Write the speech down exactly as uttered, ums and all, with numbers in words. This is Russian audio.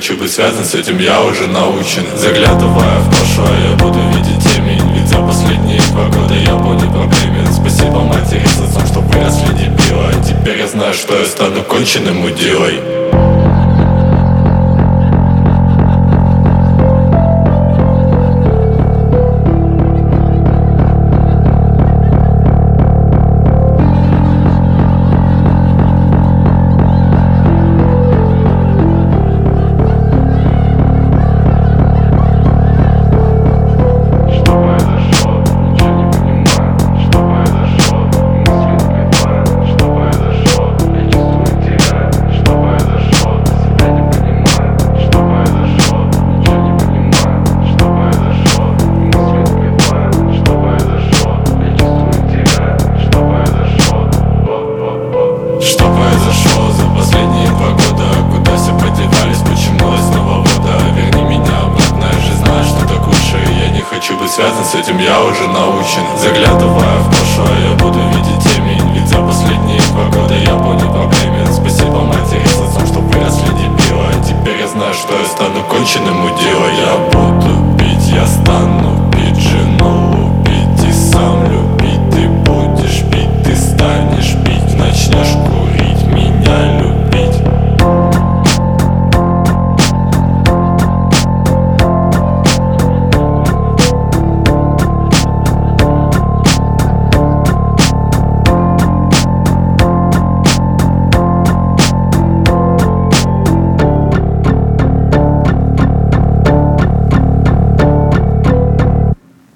хочу быть связан с этим, я уже научен. Заглядывая в прошлое, я буду видеть темень. Ведь за последние два года я был непроблемен. Спасибо матери с отцом, что выросли дебила. А теперь я знаю, что я стану конченым мудилой. Что произошло за последние два года? Куда все подевались? Почему я снова вода? Верни меня обратно, я же знаю, что так лучше. Я не хочу быть связан с этим, я уже научен. Заглядывая в прошлое, я буду видеть темень. Ведь за последние два года я был непроблемен. Спасибо матери с отцом, что выросли дебила. А теперь я знаю, что я стану конченым мудилой. Я буду пить, я стану